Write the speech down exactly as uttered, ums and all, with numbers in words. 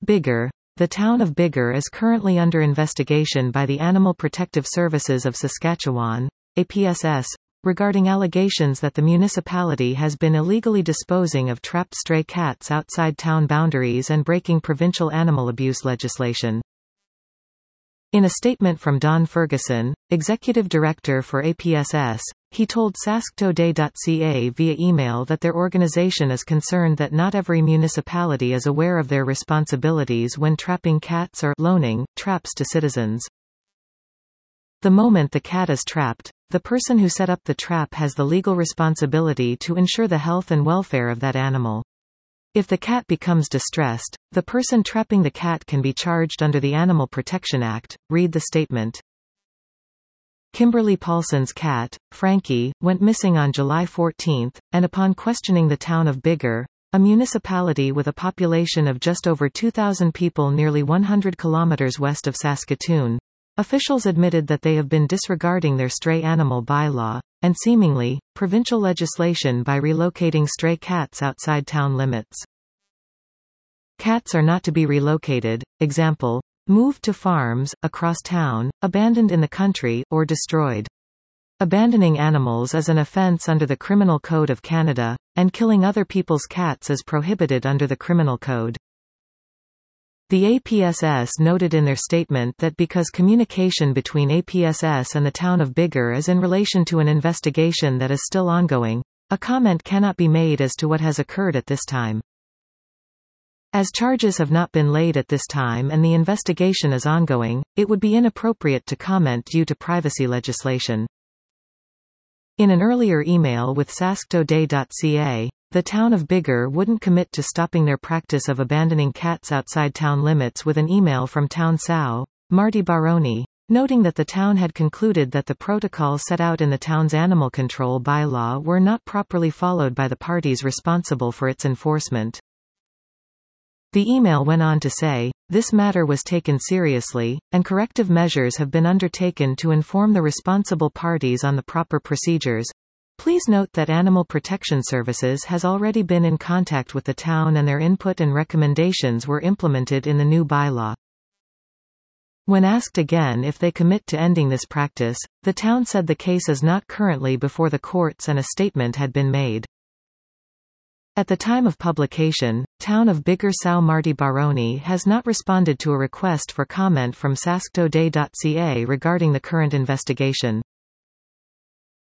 Biggar. The town of Biggar is currently under investigation by the Animal Protective Services of Saskatchewan, A P S S, regarding allegations that the municipality has been illegally disposing of trapped stray cats outside town boundaries and breaking provincial animal abuse legislation. In a statement from Don Ferguson, executive director for A P S S, he told sask today dot c a via email that their organization is concerned that not every municipality is aware of their responsibilities when trapping cats or loaning traps to citizens. The moment the cat is trapped, the person who set up the trap has the legal responsibility to ensure the health and welfare of that animal. If the cat becomes distressed, the person trapping the cat can be charged under the Animal Protection Act, read the statement. Kimberly Paulson's cat, Frankie, went missing on July fourteenth, and upon questioning the town of Biggar, a municipality with a population of just over two thousand people nearly one hundred kilometers west of Saskatoon, officials admitted that they have been disregarding their stray animal bylaw, and seemingly, provincial legislation by relocating stray cats outside town limits. Cats are not to be relocated, example, moved to farms, across town, abandoned in the country, or destroyed. Abandoning animals is an offence under the Criminal Code of Canada, and killing other people's cats is prohibited under the Criminal Code. The A P S S noted in their statement that because communication between A P S S and the town of Biggar is in relation to an investigation that is still ongoing, a comment cannot be made as to what has occurred at this time. As charges have not been laid at this time and the investigation is ongoing, it would be inappropriate to comment due to privacy legislation. In an earlier email with sask today dot c a, the town of Biggar wouldn't commit to stopping their practice of abandoning cats outside town limits with an email from Town S A O, Marty Baroni, noting that the town had concluded that the protocols set out in the town's animal control bylaw were not properly followed by the parties responsible for its enforcement. The email went on to say, this matter was taken seriously, and corrective measures have been undertaken to inform the responsible parties on the proper procedures. Please note that Animal Protection Services has already been in contact with the town and their input and recommendations were implemented in the new bylaw. When asked again if they commit to ending this practice, the town said the case is not currently before the courts and a statement had been made. At the time of publication, Town of Biggar S A O Marty Baroni has not responded to a request for comment from sask today dot c a regarding the current investigation.